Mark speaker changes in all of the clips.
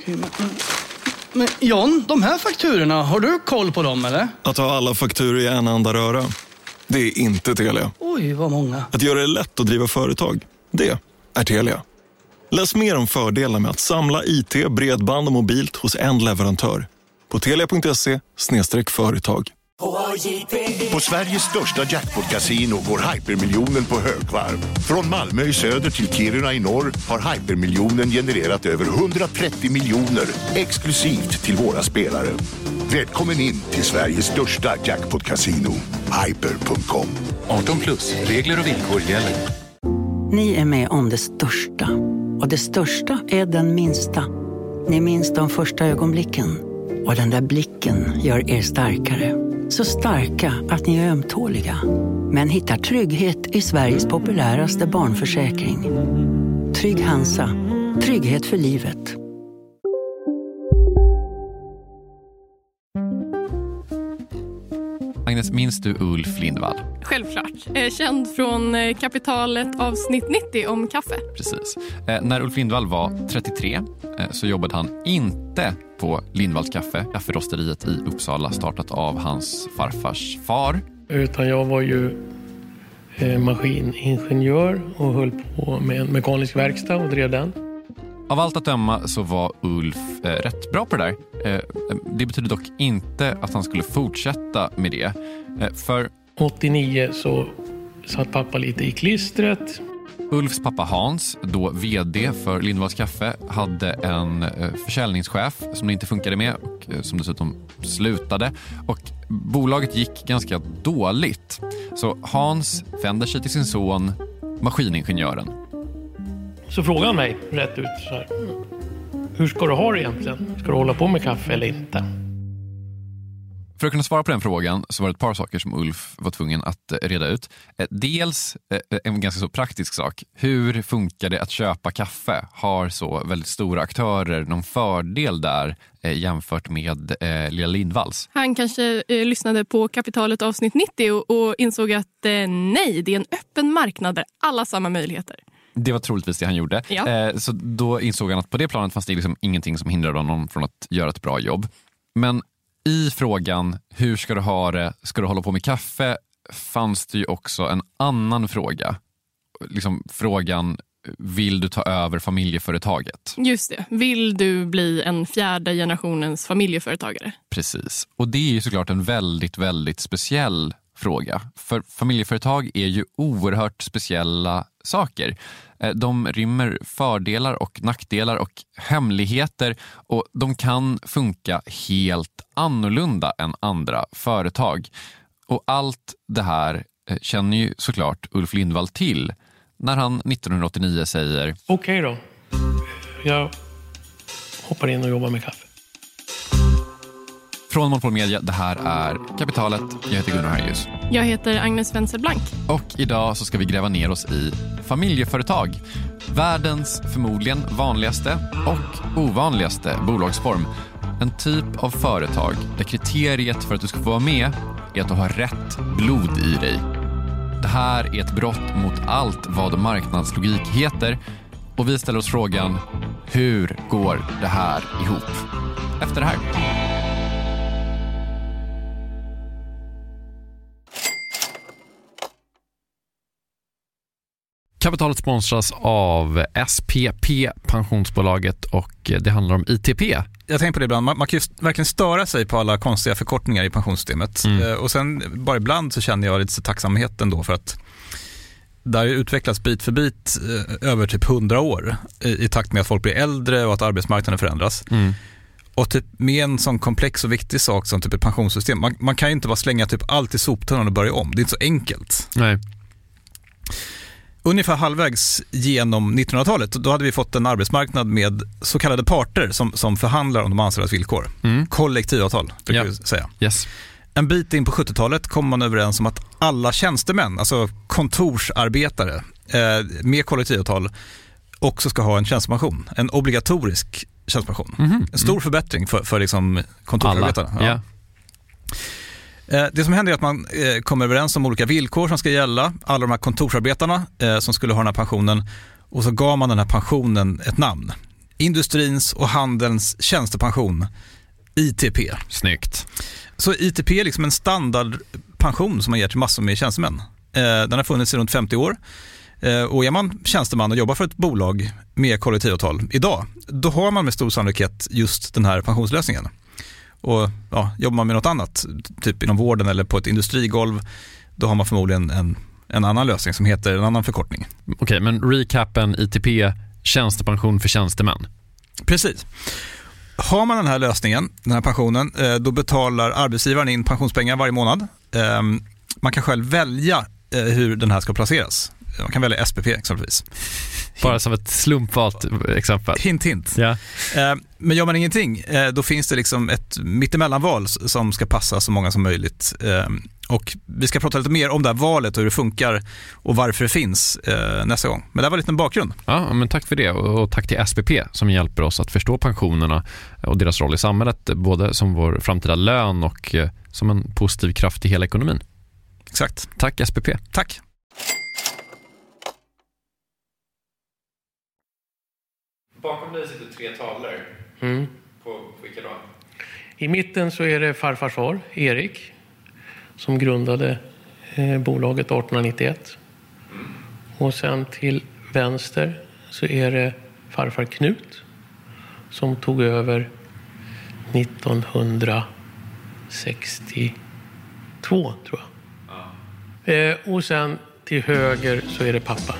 Speaker 1: Men John, de här fakturorna, har du koll på dem eller?
Speaker 2: Att ha alla fakturor i en enda röra, det är inte Telia.
Speaker 1: Oj, vad många.
Speaker 2: Att göra det lätt att driva företag, det är Telia. Läs mer om fördelarna med att samla IT, bredband och mobilt hos en leverantör på telia.se/företag.
Speaker 3: På Sveriges största jackpot-casino går hypermiljonen på högvarv. Från Malmö i söder till Kiruna i norr har hypermiljonen genererat över 130 miljoner exklusivt till våra spelare. Välkommen in till Sveriges största jackpot-casino, hyper.com.
Speaker 4: 18+, regler och villkor gäller.
Speaker 5: Ni är med om det största. Och det största är den minsta. Ni minns de första ögonblicken. Och den där blicken gör er starkare. Så starka att ni är ömtåliga. Men hittar trygghet i Sveriges populäraste barnförsäkring. Trygg Hansa. Trygghet för livet.
Speaker 6: Agnes, minns du Ulf Lindvall?
Speaker 7: Självklart. Känd från Kapitalet avsnitt 90 om kaffe.
Speaker 6: Precis. När Ulf Lindvall var 33 så jobbade han inte på Lindvalls kaffe, kafferosteriet i Uppsala, startat av hans farfars far.
Speaker 8: Utan jag var ju maskiningenjör och höll på med en mekanisk verkstad och drev den.
Speaker 6: Av allt att döma så var Ulf rätt bra på det där. Det betyder dock inte att han skulle fortsätta med det. För
Speaker 8: 89 så satt pappa lite i klistret.
Speaker 6: Ulfs pappa Hans, då vd för Lindvalls kaffe, hade en försäljningschef som det inte funkade med och som dessutom slutade. Och bolaget gick ganska dåligt. Så Hans vänder sig till sin son, maskiningenjören.
Speaker 8: Så frågade han mig rätt ut så här: hur ska du ha det egentligen? Ska du hålla på med kaffe eller inte?
Speaker 6: För att kunna svara på den frågan så var det ett par saker som Ulf var tvungen att reda ut. Dels en ganska så praktisk sak. Hur funkar det att köpa kaffe? Har så väldigt stora aktörer någon fördel där jämfört med lilla Lindvalls?
Speaker 7: Han kanske lyssnade på Kapitalet avsnitt 90 och insåg att nej, det är en öppen marknad där alla har samma möjligheter.
Speaker 6: Det var troligtvis det han gjorde.
Speaker 7: Ja.
Speaker 6: Så då insåg han att på det planet fanns det liksom ingenting som hindrade honom från att göra ett bra jobb. Men i frågan, hur ska du ha det? Ska du hålla på med kaffe? Fanns det ju också en annan fråga. Liksom frågan, vill du ta över familjeföretaget?
Speaker 7: Just det. Vill du bli en fjärde generationens familjeföretagare?
Speaker 6: Precis. Och det är ju såklart en väldigt, väldigt speciell fråga. För familjeföretag är ju oerhört speciella saker. De rymmer fördelar och nackdelar och hemligheter, och de kan funka helt annorlunda än andra företag. Och allt det här känner ju såklart Ulf Lindvall till när han 1989 säger:
Speaker 8: Okej då, jag hoppar in och jobbar med kaffe.
Speaker 6: Från Monopol Media, det här är Kapitalet. Jag heter Gunnar Harjus.
Speaker 7: Jag heter Agnes Wenzelblank.
Speaker 6: Och idag så ska vi gräva ner oss i familjeföretag. Världens förmodligen vanligaste och ovanligaste bolagsform. En typ av företag där kriteriet för att du ska få vara med är att du har rätt blod i dig. Det här är ett brott mot allt vad marknadslogik heter. Och vi ställer oss frågan, hur går det här ihop? Efter det här. Kapitalet sponsras av SPP, pensionsbolaget, och det handlar om ITP.
Speaker 9: Jag tänker på det ibland, man kan ju verkligen störa sig på alla konstiga förkortningar i pensionssystemet. Och sen bara ibland så känner jag lite tacksamhet ändå för att det har utvecklats bit för bit över typ 100 år i takt med att folk blir äldre och att arbetsmarknaden förändras. Och typ med en sån komplex och viktig sak som typ ett pensionssystem, man kan ju inte bara slänga typ allt i soptunnan och börja om. Det är inte så enkelt.
Speaker 6: Nej.
Speaker 9: Ungefär halvvägs genom 1900-talet, då hade vi fått en arbetsmarknad med så kallade parter som förhandlar om de anställdas villkor. Kollektivavtal, brukar vi säga.
Speaker 6: Yes.
Speaker 9: En bit in på 70-talet kom man överens om att alla tjänstemän, alltså kontorsarbetare med kollektivavtal, också ska ha en tjänstepension. En obligatorisk tjänstepension. En stor förbättring för liksom kontorsarbetarna.
Speaker 6: Ja.
Speaker 9: Det som händer är att man kommer överens om olika villkor som ska gälla. Alla de här kontorsarbetarna som skulle ha den här pensionen. Och så gav man den här pensionen ett namn. Industrins och handelns tjänstepension, ITP.
Speaker 10: Snyggt.
Speaker 9: Så ITP är liksom en standardpension som man ger till massor med tjänstemän. Den har funnits i runt 50 år. Och är man tjänsteman och jobbar för ett bolag med kollektivavtal idag, då har man med stor sannolikhet just den här pensionslösningen. Och jobbar man med något annat, typ inom vården eller på ett industrigolv, då har man förmodligen en annan lösning som heter en annan förkortning.
Speaker 10: Okej, men recapen ITP, tjänstepension för tjänstemän.
Speaker 9: Precis. Har man den här lösningen, den här pensionen, då betalar arbetsgivaren in pensionspengar varje månad. Man kan själv välja hur den här ska placeras. Man kan välja SPP exempelvis.
Speaker 10: Bara som ett slumpvalt exempel.
Speaker 9: Hint.
Speaker 10: Ja.
Speaker 9: Men gör man ingenting, då finns det liksom ett mittemellanval som ska passa så många som möjligt. Och vi ska prata lite mer om det här valet och hur det funkar och varför det finns nästa gång. Men det var lite en bakgrund.
Speaker 10: Ja, men tack för det och tack till SPP som hjälper oss att förstå pensionerna och deras roll i samhället, både som vår framtida lön och som en positiv kraft i hela ekonomin.
Speaker 9: Exakt.
Speaker 10: Tack SPP.
Speaker 9: Tack.
Speaker 10: Bakom dig sitter 3 tavlor. På vilka då?
Speaker 8: I mitten så är det farfars far, Erik, som grundade bolaget 1891. Och sen till vänster så är det farfar Knut som tog över 1962, tror jag. Och sen till höger så är det pappa.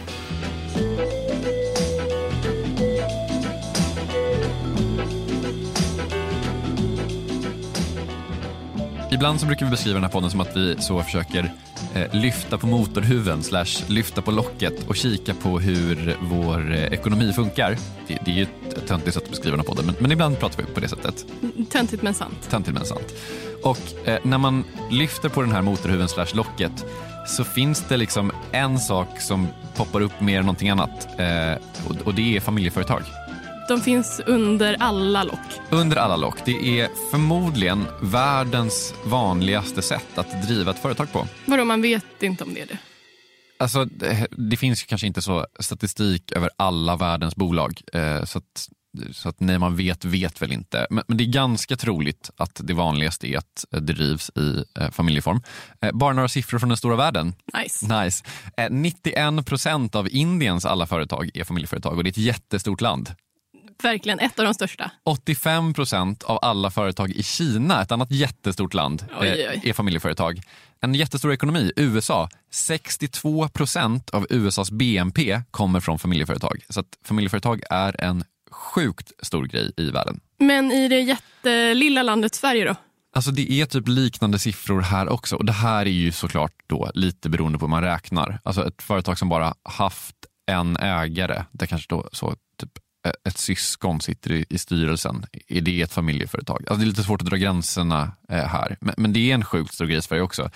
Speaker 6: Ibland så brukar vi beskriva den här podden som att vi så försöker lyfta på motorhuven / lyfta på locket och kika på hur vår ekonomi funkar. Det är ju ett töntigt sätt att beskriva den här podden, men ibland pratar vi på det sättet.
Speaker 7: Töntigt men sant.
Speaker 6: Töntigt men sant. Och när man lyfter på den här motorhuven / locket så finns det liksom en sak som poppar upp mer än någonting annat. Och det är familjeföretag.
Speaker 7: De finns under alla lock.
Speaker 6: Under alla lock. Det är förmodligen världens vanligaste sätt att driva ett företag på.
Speaker 7: Vadå, man vet inte om det är det?
Speaker 6: Alltså, det finns ju kanske inte så statistik över alla världens bolag. Så att när man vet väl inte. Men det är ganska troligt att det vanligaste är att det drivs i familjeform. Bara några siffror från den stora världen. Nice. 91% av Indiens alla företag är familjeföretag och det är ett jättestort land.
Speaker 7: Verkligen, ett av de största.
Speaker 6: 85% av alla företag i Kina, ett annat jättestort land, är familjeföretag. En jättestor ekonomi, USA. 62% av USAs BNP kommer från familjeföretag. Så att familjeföretag är en sjukt stor grej i världen.
Speaker 7: Men i det jättelilla landet Sverige då?
Speaker 6: Alltså det är typ liknande siffror här också. Och det här är ju såklart då lite beroende på hur man räknar. Alltså ett företag som bara haft en ägare, där kanske då så typ ett syskon sitter i styrelsen. Är det ett familjeföretag? Alltså det är lite svårt att dra gränserna här. Men det är en sjukt stor grej i Sverige också.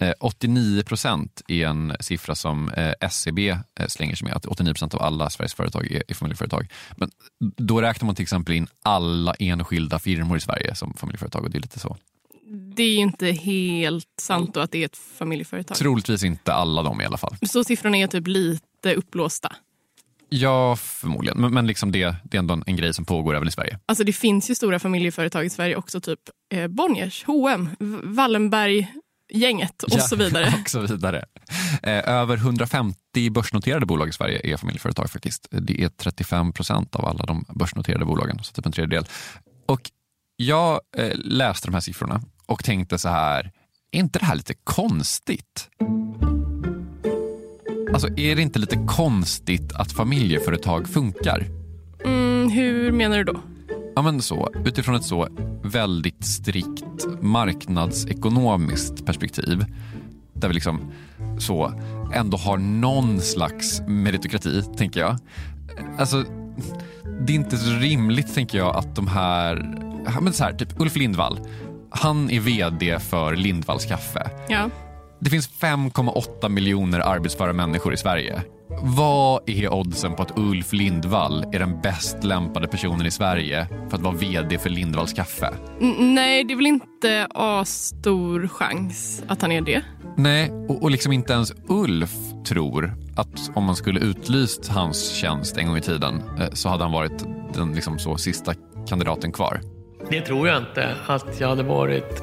Speaker 6: 89% är en siffra som SCB slänger sig med. Att 89% av alla Sveriges företag är familjeföretag. Men då räknar man till exempel in alla enskilda firmor i Sverige som familjeföretag och det är lite så.
Speaker 7: Det är ju inte helt sant då att det är ett familjeföretag.
Speaker 6: Troligtvis inte alla de i alla fall.
Speaker 7: Så siffrorna är typ lite uppblåsta.
Speaker 6: Ja, förmodligen. Men liksom det är ändå en grej som pågår även i Sverige.
Speaker 7: Alltså det finns ju stora familjeföretag i Sverige också. Typ Bonniers, H&M, Wallenberg-gänget och så vidare.
Speaker 6: Och så vidare. Över 150 börsnoterade bolag i Sverige är familjeföretag faktiskt. Det är 35% av alla de börsnoterade bolagen. Så typ en tredjedel. Och jag läste de här siffrorna och tänkte så här, är inte det här lite konstigt? Alltså är det inte lite konstigt att familjeföretag funkar?
Speaker 7: Hur menar du då?
Speaker 6: Ja men så, utifrån ett så väldigt strikt marknadsekonomiskt perspektiv där vi liksom så ändå har någon slags meritokrati, tänker jag. Alltså det är inte så rimligt, tänker jag, att de här, men så här typ Ulf Lindvall, han är vd för Lindvalls kaffe.
Speaker 7: Ja.
Speaker 6: Det finns 5,8 miljoner arbetsföra människor i Sverige. Vad är oddsen på att Ulf Lindvall är den bäst lämpade personen i Sverige för att vara vd för Lindvalls kaffe?
Speaker 7: Nej, det är väl inte stor chans att han är det.
Speaker 6: Nej, och liksom inte ens Ulf tror att om man skulle utlyst hans tjänst en gång i tiden så hade han varit den liksom så sista kandidaten kvar?
Speaker 8: Det tror jag inte att jag hade varit.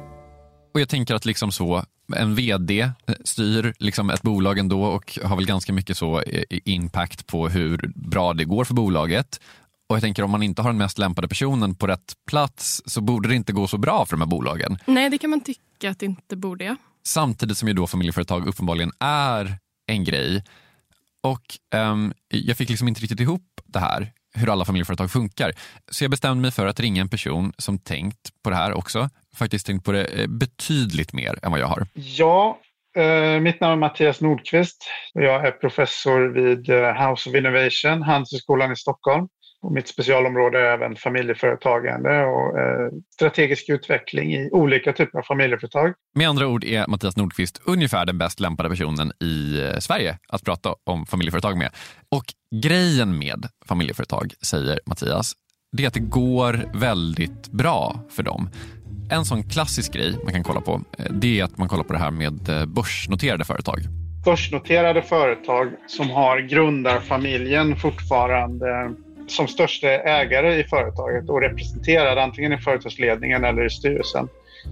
Speaker 6: Och jag tänker att liksom så en vd styr liksom ett bolag ändå och har väl ganska mycket så impact på hur bra det går för bolaget. Och jag tänker om man inte har den mest lämpade personen på rätt plats så borde det inte gå så bra för de här bolagen.
Speaker 7: Nej, det kan man tycka att det inte borde. Ja.
Speaker 6: Samtidigt som ju då familjeföretag uppenbarligen är en grej. Och jag fick liksom inte riktigt ihop det här, hur alla familjeföretag funkar. Så jag bestämde mig för att ringa en person som tänkt på det här också. Faktiskt tänkt på det betydligt mer än vad jag har.
Speaker 11: Ja, mitt namn är Mattias Nordqvist. Jag är professor vid House of Innovation, Handelshögskolan i Stockholm. Och mitt specialområde är även familjeföretagande och strategisk utveckling i olika typer av familjeföretag.
Speaker 6: Med andra ord är Mattias Nordqvist ungefär den bäst lämpade personen i Sverige att prata om familjeföretag med. Och grejen med familjeföretag, säger Mattias, det är att det går väldigt bra för dem. En sån klassisk grej man kan kolla på, det är att man kollar på det här med börsnoterade företag.
Speaker 11: Börsnoterade företag som har grundarfamiljen fortfarande som största ägare i företaget och representerar antingen i företagsledningen eller i styrelsen.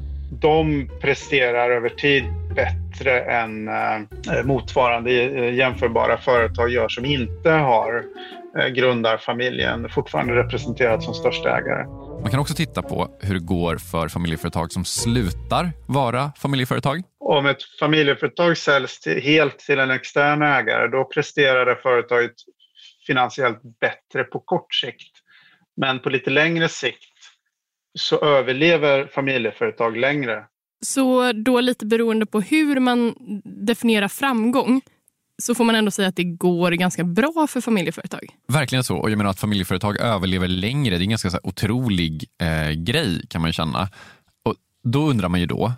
Speaker 11: De presterar över tid bättre än motsvarande jämförbara företag gör som inte har grundarfamiljen fortfarande representerat som största ägare.
Speaker 6: Man kan också titta på hur det går för familjeföretag som slutar vara familjeföretag.
Speaker 11: Om ett familjeföretag säljs helt till en extern ägare, då presterar det företaget finansiellt bättre på kort sikt. Men på lite längre sikt så överlever familjeföretag längre.
Speaker 7: Så då lite beroende på hur man definierar framgång så får man ändå säga att det går ganska bra för familjeföretag.
Speaker 6: Verkligen så. Och jag menar att familjeföretag överlever längre. Det är en ganska så här otrolig grej kan man känna. Och då undrar man ju då,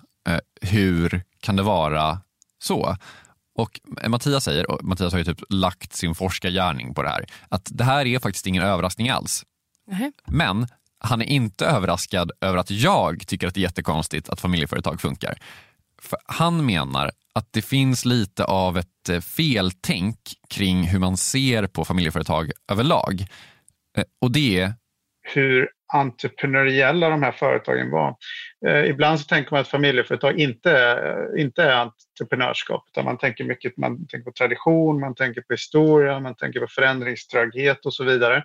Speaker 6: hur kan det vara så? Och Mattias säger, och Mattias har ju typ lagt sin forskargärning på det här, att det här är faktiskt ingen överraskning alls.
Speaker 7: Mm.
Speaker 6: Men han är inte överraskad över att jag tycker att det är jättekonstigt att familjeföretag funkar. För han menar att det finns lite av ett feltänk kring hur man ser på familjeföretag överlag. Och det är
Speaker 11: hur entreprenöriella de här företagen var. Ibland så tänker man att familjeföretag inte är entreprenörskap, utan man tänker på tradition, man tänker på historia, man tänker på förändringströghet och så vidare.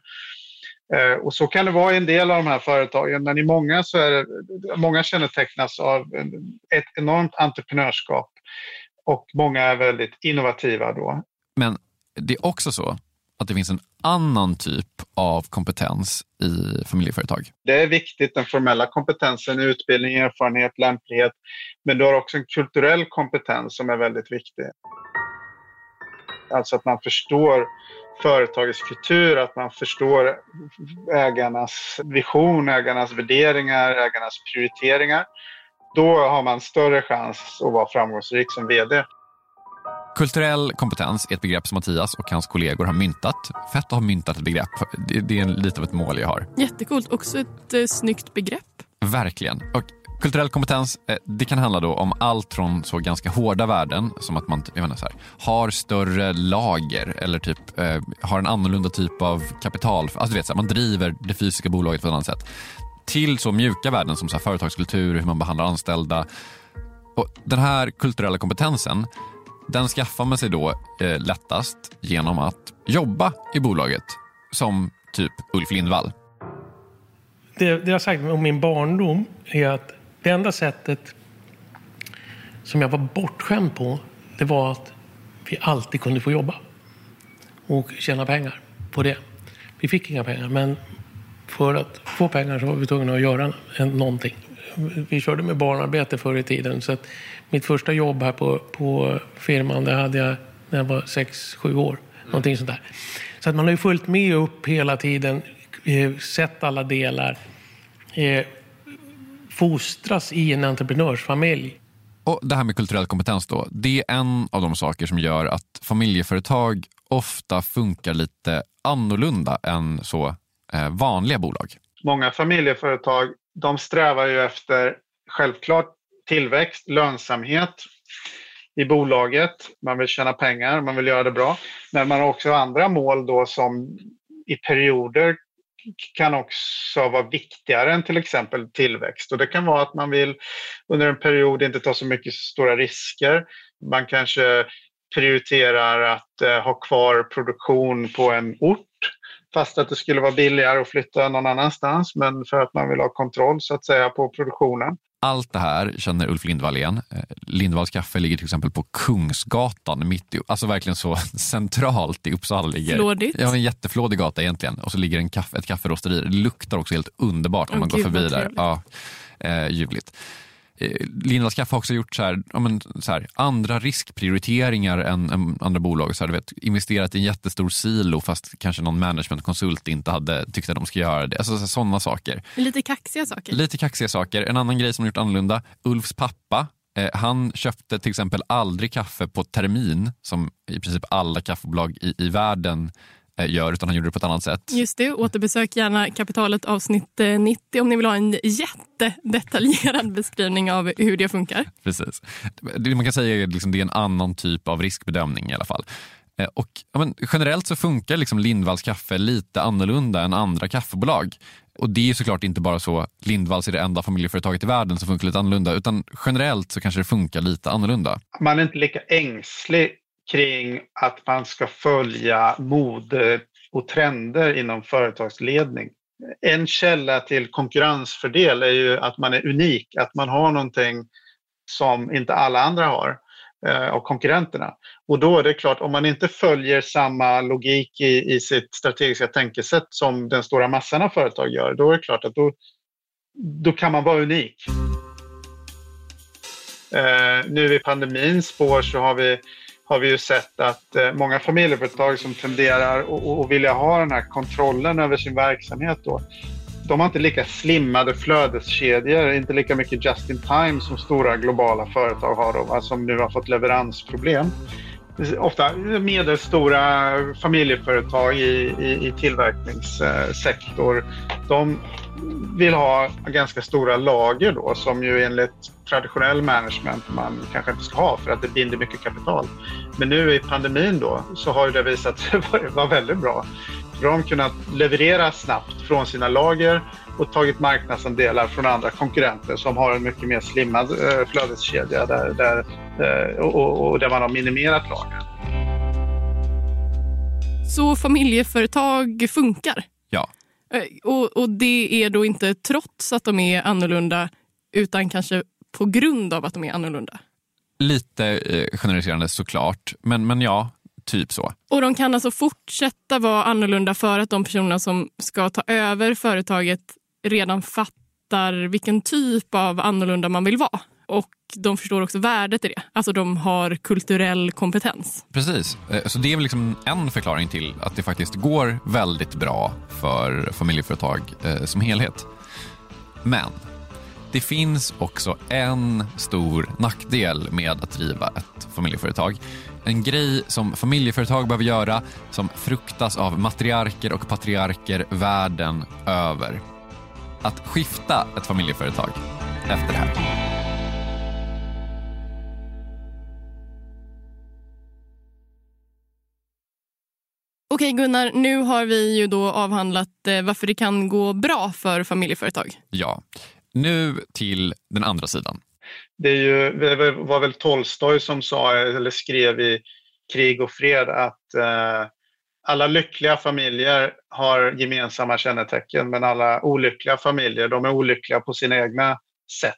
Speaker 11: Och så kan det vara i en del av de här företagen, men i många så är det, många kännetecknas av ett enormt entreprenörskap och många är väldigt innovativa då.
Speaker 6: Men det är också så att det finns en annan typ av kompetens i familjeföretag.
Speaker 11: Det är viktigt, den formella kompetensen, utbildning, erfarenhet, lämplighet, men du har också en kulturell kompetens som är väldigt viktig. Alltså att man förstår företagets kultur, att man förstår ägarnas vision, ägarnas värderingar, ägarnas prioriteringar. Då har man större chans att vara framgångsrik som vd.
Speaker 6: Kulturell kompetens är ett begrepp som Mattias och hans kollegor har myntat. Fett att ha myntat ett begrepp. Det är lite av ett mål jag har.
Speaker 7: Jättekult. Också ett snyggt begrepp.
Speaker 6: Verkligen. Och kulturell kompetens, det kan handla då om allt från så ganska hårda värden som att man har större lager eller typ har en annorlunda typ av kapital. Alltså du vet, så här, man driver det fysiska bolaget på ett annat sätt. Till så mjuka värden som så här, företagskultur, hur man behandlar anställda. Och den här kulturella kompetensen, den skaffar man sig då lättast genom att jobba i bolaget, som typ Ulf Lindvall.
Speaker 8: Det jag har sagt om min barndom är att det enda sättet som jag var bortskämd på, det var att vi alltid kunde få jobba och tjäna pengar på det. Vi fick inga pengar, men för att få pengar så var vi tvungna att göra någonting. Vi körde med barnarbete förr i tiden, så att mitt första jobb här på firman, det hade jag när jag var 6-7 år. Någonting sånt där. Så att man har ju följt med upp hela tiden, sett alla delar, fostras i en entreprenörsfamilj.
Speaker 6: Och det här med kulturell kompetens då, det är en av de saker som gör att familjeföretag ofta funkar lite annorlunda än så vanliga bolag.
Speaker 11: Många familjeföretag, de strävar ju efter självklart tillväxt, lönsamhet i bolaget. Man vill tjäna pengar, man vill göra det bra. Men man har också andra mål då som i perioder kan också vara viktigare än till exempel tillväxt. Och det kan vara att man vill under en period inte ta så mycket stora risker. Man kanske prioriterar att ha kvar produktion på en ort fast att det skulle vara billigare att flytta någon annanstans, men för att man vill ha kontroll så att säga på produktionen.
Speaker 6: Allt det här känner Ulf Lindvall igen. Lindvalls kaffe ligger till exempel på Kungsgatan mitt i, alltså verkligen så centralt i Uppsala ligger.
Speaker 7: Flådigt.
Speaker 6: Ja, en jätteflådig gata egentligen. Och så ligger ett kafferosteri. Det luktar också helt underbart om man går förbi där. Ja, ljuvligt. Lindvalls kaffe har också gjort så här, andra riskprioriteringar än andra bolag. Så här, du vet, investerat i en jättestor silo fast kanske någon managementkonsult inte hade tyckt att de ska göra det. Alltså sådana saker.
Speaker 7: Lite kaxiga saker. En annan grej som har gjort annorlunda. Ulfs pappa, han köpte till exempel aldrig kaffe på termin som i princip alla kaffebolag i världen gör, utan han gjorde det på ett annat sätt. Just det, återbesök gärna Kapitalet avsnitt 90 om ni vill ha en jättedetaljerad beskrivning av hur det funkar.
Speaker 6: Precis. Det man kan säga är liksom, det är en annan typ av riskbedömning i alla fall. Och generellt så funkar liksom Lindvalls kaffe lite annorlunda än andra kaffebolag. Och det är såklart inte bara så Lindvalls är det enda familjeföretaget i världen som funkar lite annorlunda, utan generellt så kanske det funkar lite annorlunda.
Speaker 11: Man är inte lika ängslig kring att man ska följa mode och trender inom företagsledning. En källa till konkurrensfördel är ju att man är unik, att man har någonting som inte alla andra har av konkurrenterna. Och då är det klart, om man inte följer samma logik i sitt strategiska tänkesätt som den stora massan av företag gör, då är det klart att då kan man vara unik. Nu i pandemins spår så har vi ju sett att många familjeföretag som tenderar att vilja ha den här kontrollen över sin verksamhet då, de har inte lika slimmade flödeskedjor, inte lika mycket just in time som stora globala företag har då, som nu har fått leveransproblem. Ofta medelstora familjeföretag i tillverkningssektor, de vill ha ganska stora lager då, som ju enligt traditionell management man kanske inte ska ha för att det binder mycket kapital. Men nu i pandemin då så har det visat sig vara väldigt bra. De har kunnat leverera snabbt från sina lager och tagit marknadsandelar från andra konkurrenter som har en mycket mer slimmad flödeskedja där man har minimerat lager.
Speaker 7: Så familjeföretag funkar?
Speaker 6: Ja.
Speaker 7: Och det är då inte trots att de är annorlunda utan kanske på grund av att de är annorlunda?
Speaker 6: Lite generaliserande såklart, men ja, typ så.
Speaker 7: Och de kan alltså fortsätta vara annorlunda för att de personer som ska ta över företaget redan fattar vilken typ av annorlunda man vill vara. Och de förstår också värdet i det. Alltså de har kulturell kompetens.
Speaker 6: Precis. Så det är väl liksom en förklaring till att det faktiskt går väldigt bra för familjeföretag som helhet. Men det finns också en stor nackdel med att driva ett familjeföretag. En grej som familjeföretag behöver göra som fruktas av matriarker och patriarker världen över. Att skifta ett familjeföretag efter det här.
Speaker 7: Okej Gunnar, nu har vi ju då avhandlat varför det kan gå bra för familjeföretag.
Speaker 6: Ja, nu till den andra sidan.
Speaker 11: Det var väl Tolstoj som sa eller skrev i Krig och fred att alla lyckliga familjer har gemensamma kännetecken, men alla olyckliga familjer, de är olyckliga på sina egna sätt.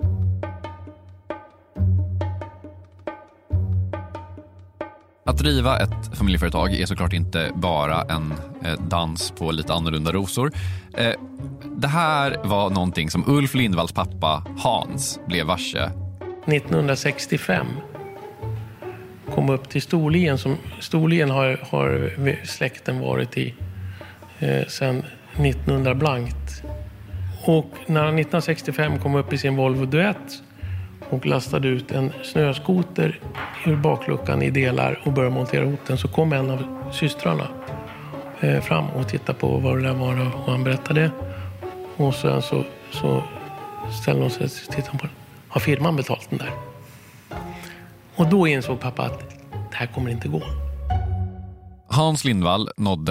Speaker 6: Att driva ett familjeföretag är såklart inte bara en dans på lite annorlunda rosor. Det här var någonting som Ulf Lindvalls pappa Hans blev varse.
Speaker 8: 1965 kom upp till Storlien. Storlien har släkten varit i sedan 1900 blankt. Och när han 1965 kom upp i sin Volvo Duett och lastade ut en snöskoter ur bakluckan i delar och började montera ihop den, så kom en av systrarna fram och tittade på vad det där var och han berättade. Och sen så ställde hon sig och tittade på den. Har firman betalt den där? Och då insåg pappa att det här kommer inte gå.
Speaker 6: Hans Lindvall nåddes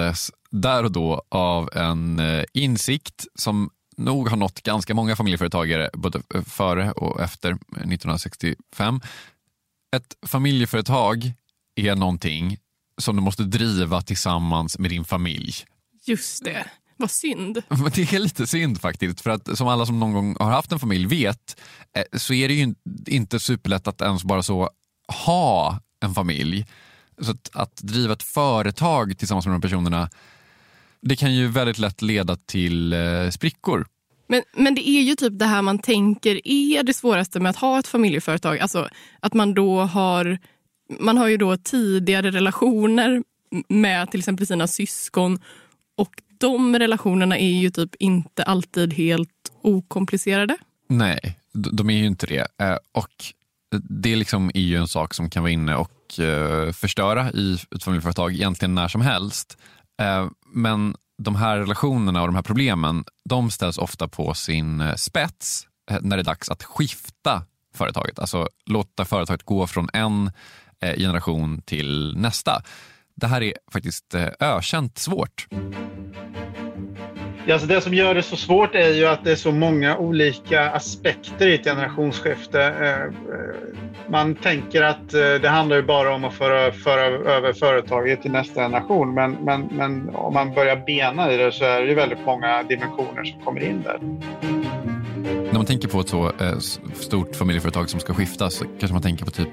Speaker 6: där och då av en insikt som nog har nått ganska många familjeföretagare både före och efter 1965. Ett familjeföretag är någonting som du måste driva tillsammans med din familj.
Speaker 12: Just det. Vad synd.
Speaker 6: Det är lite synd faktiskt, för att som alla som någon gång har haft en familj vet, så är det ju inte superlätt att ens bara så ha en familj. Så att driva ett företag tillsammans med de personerna, det kan ju väldigt lätt leda till sprickor.
Speaker 12: Men det är ju typ det här man tänker är det svåraste med att ha ett familjeföretag. Alltså att man har ju då tidigare relationer med till exempel sina syskon, och de relationerna är ju typ inte alltid helt okomplicerade.
Speaker 6: Nej, de är ju inte det. Och det liksom är ju en sak som kan vara inne och förstöra i ett familjeföretag egentligen när som helst. Men de här relationerna och de här problemen, de ställs ofta på sin spets när det är dags att skifta företaget. Alltså låta företaget gå från en generation till nästa. Det här är faktiskt ökänt svårt.
Speaker 11: Ja, alltså det som gör det så svårt är ju att det är så många olika aspekter i ett generationsskifte. Man tänker att det handlar ju bara om att föra över företaget till nästa generation. Men om man börjar bena i det så är det ju väldigt många dimensioner som kommer in där.
Speaker 6: När man tänker på ett så stort familjeföretag som ska skiftas så kanske man tänker på typ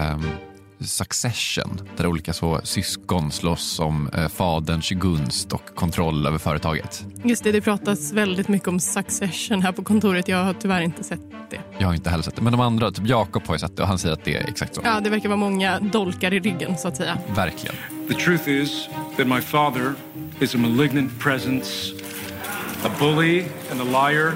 Speaker 6: Succession, där olika så syskon slåss om faderns gunst och kontroll över företaget.
Speaker 12: Just det pratas väldigt mycket om Succession här på kontoret. Jag har tyvärr inte sett det.
Speaker 6: Jag har inte heller sett det, men de andra, typ Jakob har ju sett det och han säger att det är exakt så.
Speaker 12: Ja, det verkar vara många dolkar i ryggen så att säga.
Speaker 6: Verkligen.
Speaker 13: The truth is that my father is a malignant presence, a bully and a liar.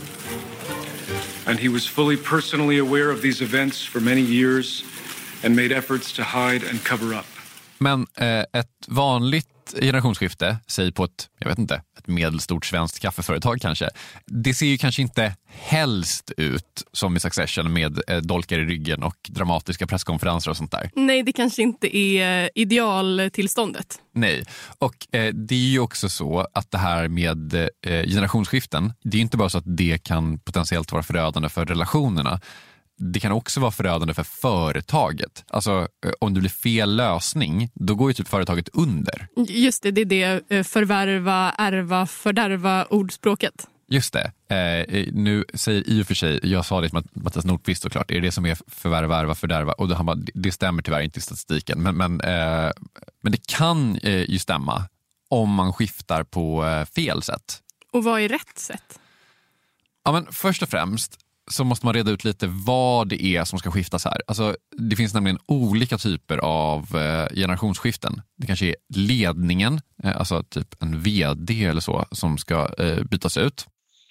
Speaker 13: And he was fully personally aware of these events for many years and made efforts to hide and cover up.
Speaker 6: Men ett vanligt generationsskifte, säg på ett medelstort svenskt kaffeföretag kanske, det ser ju kanske inte helst ut som i Succession med dolkar i ryggen och dramatiska presskonferenser och sånt där.
Speaker 12: Nej, det kanske inte är idealtillståndet.
Speaker 6: Nej, och det är ju också så att det här med generationsskiften, det är inte bara så att det kan potentiellt vara förödande för relationerna. Det kan också vara förödande för företaget. Alltså om det blir fel lösning, då går ju typ företaget under.
Speaker 12: Just det, det är det förvärva, ärva, fördärva ordspråket.
Speaker 6: Just det. Nu säger i och för sig, jag sa det till Mattias Nordqvist såklart, är det som är förvärva, ärva, fördärva? Och då han bara, det stämmer tyvärr inte i statistiken. Men det kan ju stämma om man skiftar på fel sätt.
Speaker 12: Och vad är rätt sätt?
Speaker 6: Ja, men först och främst så måste man reda ut lite vad det är som ska skiftas här. Alltså, det finns nämligen olika typer av generationsskiften. Det kanske är ledningen, alltså typ en vd eller så, som ska bytas ut.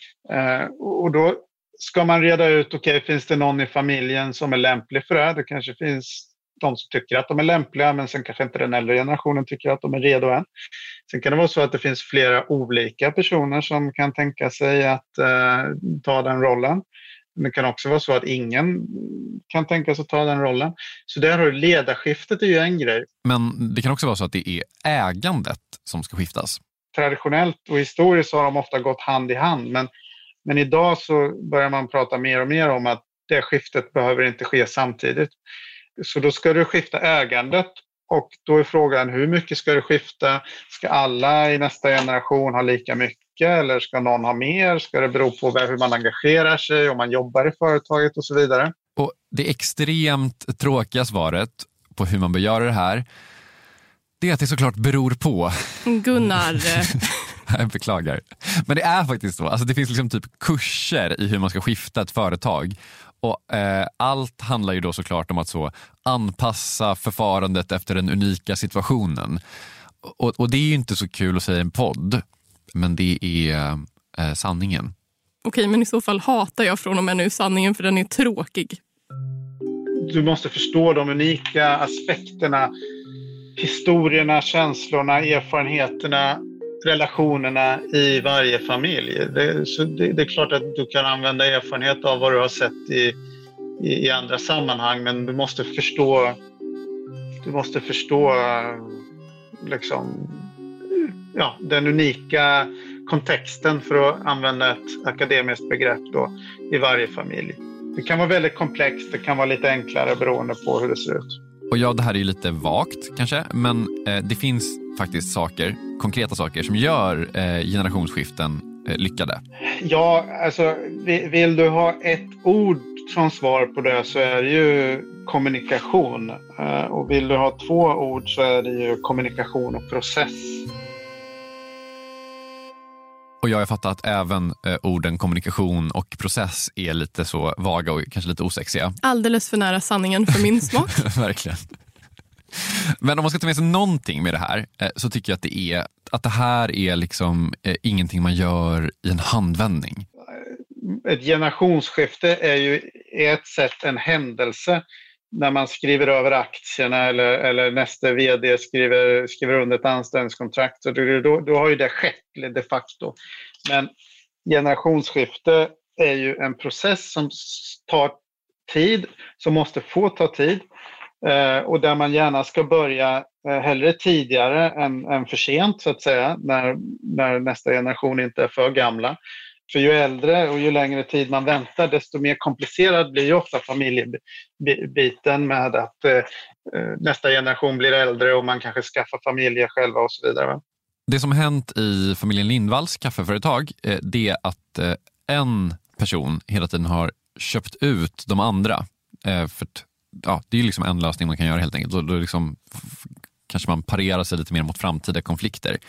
Speaker 11: Och då ska man reda ut, finns det någon i familjen som är lämplig för det? Det kanske finns de som tycker att de är lämpliga, men sen kanske inte den äldre generationen tycker att de är redo än. Sen kan det vara så att det finns flera olika personer som kan tänka sig att ta den rollen. Det kan också vara så att ingen kan tänka sig att ta den rollen. Så där har du ledarskiftet är ju en grej.
Speaker 6: Men det kan också vara så att det är ägandet som ska skiftas.
Speaker 11: Traditionellt och historiskt har de ofta gått hand i hand. Men idag så börjar man prata mer och mer om att det skiftet behöver inte ske samtidigt. Så då ska du skifta ägandet. Och då är frågan, hur mycket ska du skifta? Ska alla i nästa generation ha lika mycket? Eller ska någon ha mer? Ska det bero på hur man engagerar sig, om man jobbar i företaget och så vidare?
Speaker 6: Och det extremt tråkiga svaret på hur man bör göra det här, det är att det såklart beror på.
Speaker 12: Gunnar.
Speaker 6: Jag beklagar. Men det är faktiskt så. Alltså det finns liksom typ kurser i hur man ska skifta ett företag. Och allt handlar ju då såklart om att så anpassa förfarandet efter den unika situationen. Och det är ju inte så kul att säga i en podd, men det är sanningen.
Speaker 12: Okej, men i så fall hatar jag från och med nu sanningen, för den är tråkig.
Speaker 11: Du måste förstå de unika aspekterna, historierna, känslorna, erfarenheterna, relationerna i varje familj. Det är klart att du kan använda erfarenhet av vad du har sett i andra sammanhang, men du måste förstå liksom den unika kontexten, för att använda ett akademiskt begrepp då, i varje familj. Det kan vara väldigt komplext, det kan vara lite enklare beroende på hur det ser ut.
Speaker 6: Och ja, det här är ju lite vagt kanske, men det finns faktiskt konkreta saker som gör generationsskiften lyckade.
Speaker 11: Ja, alltså vill du ha ett ord som svar på det så är det ju kommunikation. Och vill du ha 2 ord så är det ju kommunikation och process.
Speaker 6: Och jag har fattat att även orden kommunikation och process är lite så vaga och kanske lite osexiga.
Speaker 12: Alldeles för nära sanningen för min smak.
Speaker 6: Verkligen. Men om man ska ta med sig någonting med det här så tycker jag att det här är liksom ingenting man gör i en handvändning.
Speaker 11: Ett generationsskifte är ju ett sätt en händelse när man skriver över aktierna eller nästa vd skriver under ett anställningskontrakt. Så då har ju det skett de facto. Men generationsskifte är ju en process som tar tid, som måste få ta tid. Och där man gärna ska börja hellre tidigare än för sent så att säga, när nästa generation inte är för gamla. För ju äldre och ju längre tid man väntar, desto mer komplicerad blir ju ofta familjebiten med att nästa generation blir äldre och man kanske skaffar familjer själva och så vidare.
Speaker 6: Det som hänt i familjen Lindvalls kaffeföretag, det är att en person hela tiden har köpt ut de andra. För det är liksom en lösning man kan göra helt enkelt. Då liksom, kanske man parerar sig lite mer mot framtida konflikter.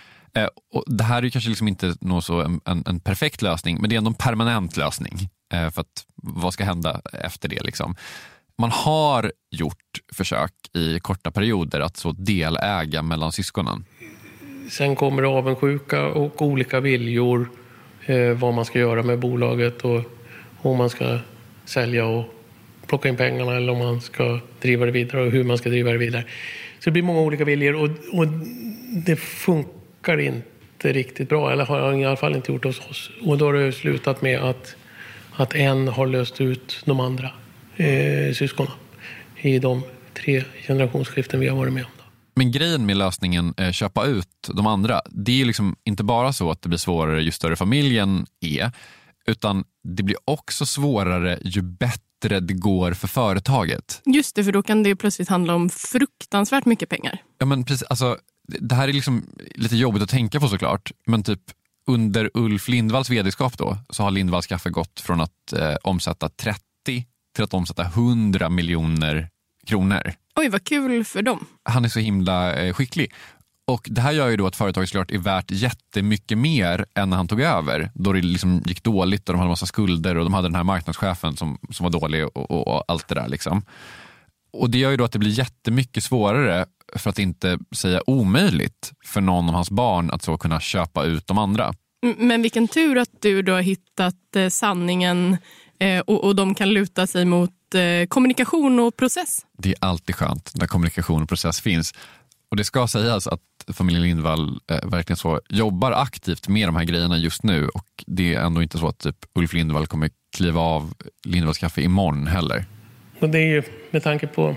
Speaker 6: Och det här är ju kanske liksom inte en perfekt lösning, men det är ändå en permanent lösning. För att vad ska hända efter det liksom? Man har gjort försök i korta perioder att så deläga mellan syskonen.
Speaker 8: Sen kommer avundsjuka och olika viljor, vad man ska göra med bolaget och om man ska sälja och plocka in pengarna eller om man ska driva det vidare och hur man ska driva det vidare. Så det blir många olika viljor och det funkar inte riktigt bra, eller har i alla fall inte gjort hos oss. Och då har det slutat med att en har löst ut de andra syskonen i de 3 generationsskiften vi har varit med om.
Speaker 6: Men grejen med lösningen köpa ut de andra, det är liksom inte bara så att det blir svårare ju större familjen är, utan det blir också svårare ju bättre det går för företaget.
Speaker 12: Just det, för då kan det plötsligt handla om fruktansvärt mycket pengar.
Speaker 6: Ja, men precis, alltså det här är liksom lite jobbigt att tänka på såklart, men typ under Ulf Lindvalls vd-skap då så har Lindvalls kaffe gått från att omsätta 30 till att omsätta 100 miljoner kronor.
Speaker 12: Oj, vad kul för dem.
Speaker 6: Han är så himla skicklig. Och det här gör ju då att företaget såklart är värt jättemycket mer än när han tog över. Då det liksom gick dåligt och de hade massa skulder och de hade den här marknadschefen som var dålig och allt det där liksom. Och det gör ju då att det blir jättemycket svårare, för att inte säga omöjligt, för någon av hans barn att så kunna köpa ut de andra.
Speaker 12: Men vilken tur att du då har hittat sanningen och de kan luta sig mot kommunikation och process.
Speaker 6: Det är alltid skönt när kommunikation och process finns. Och det ska sägas att familjen Lindvall verkligen så jobbar aktivt med de här grejerna just nu. Och det är ändå inte så att typ Ulf Lindvall kommer kliva av Lindvalls kaffe imorgon heller.
Speaker 8: Och det är ju med tanke på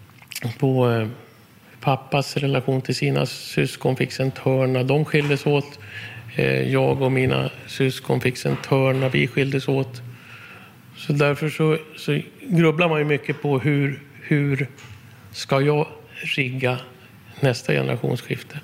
Speaker 8: pappas relation till sina syskon fick en törn när de skildes åt. Jag och mina syskon fick en törn när vi skildes åt. Så därför så grubblar man ju mycket på hur ska jag rigga nästa generationsskifte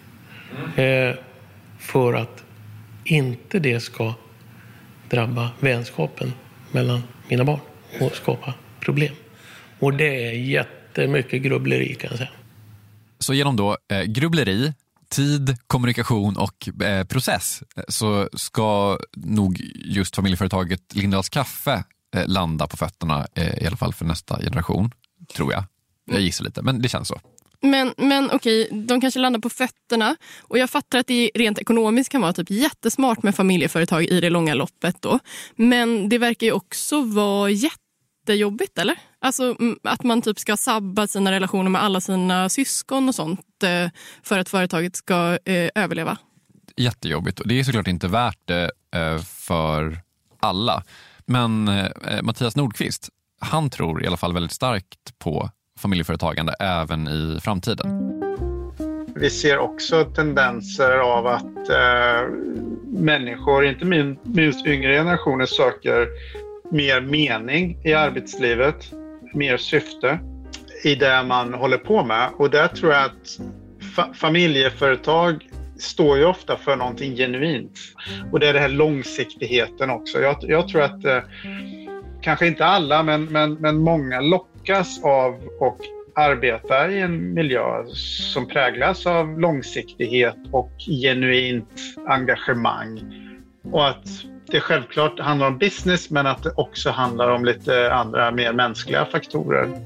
Speaker 8: för att inte det ska drabba vänskapen mellan mina barn och skapa problem. Och det är jättemycket grubbleri kan jag säga.
Speaker 6: Så genom då grubbleri, tid, kommunikation och process så ska nog just familjeföretaget Lindvalls kaffe landa på fötterna i alla fall för nästa generation, tror jag. Jag gissar lite, men det känns så.
Speaker 12: Men okej, de kanske landar på fötterna och jag fattar att det rent ekonomiskt kan vara typ jättesmart med familjeföretag i det långa loppet då. Men det verkar ju också vara jättejobbigt, eller? Alltså att man typ ska sabba sina relationer med alla sina syskon och sånt för att företaget ska överleva.
Speaker 6: Jättejobbigt, och det är såklart inte värt det för alla. Men Mattias Nordqvist, han tror i alla fall väldigt starkt på familjeföretagande även i framtiden.
Speaker 11: Vi ser också tendenser av att människor, inte minst yngre generationer, söker mer mening i arbetslivet, mer syfte i det man håller på med. Och där tror jag att familjeföretag står ju ofta för någonting genuint. Och det är det här långsiktigheten också. Jag tror att kanske inte alla, men många lockas av och arbetar i en miljö som präglas av långsiktighet och genuint engagemang. Och att det självklart handlar om business, men att det också handlar om lite andra mer mänskliga faktorer.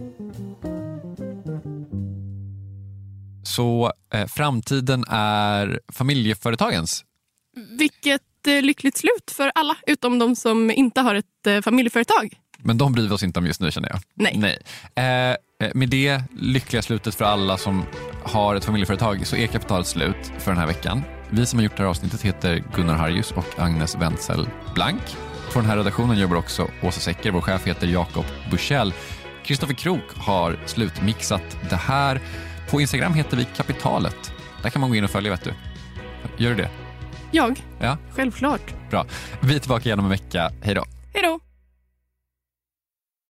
Speaker 6: Så framtiden är familjeföretagens?
Speaker 12: Vilket lyckligt slut för alla, utom de som inte har ett familjeföretag.
Speaker 6: Men de bryr oss inte om just nu, känner jag.
Speaker 12: Nej.
Speaker 6: Med det lyckliga slutet för alla som har ett familjeföretag så är kapitalet slut för den här veckan. Vi som har gjort det här avsnittet heter Gunnar Harjus och Agnes Wenzel Blank. På den här redaktionen jobbar också Åsa Secker. Vår chef heter Jakob Bursell. Kristoffer Krook har slutmixat det här. På Instagram heter vi Kapitalet. Där kan man gå in och följa, vet du. Gör du det?
Speaker 12: Jag?
Speaker 6: Ja.
Speaker 12: Självklart.
Speaker 6: Bra. Vi är tillbaka igen om en vecka. Hej då.
Speaker 12: Hej då.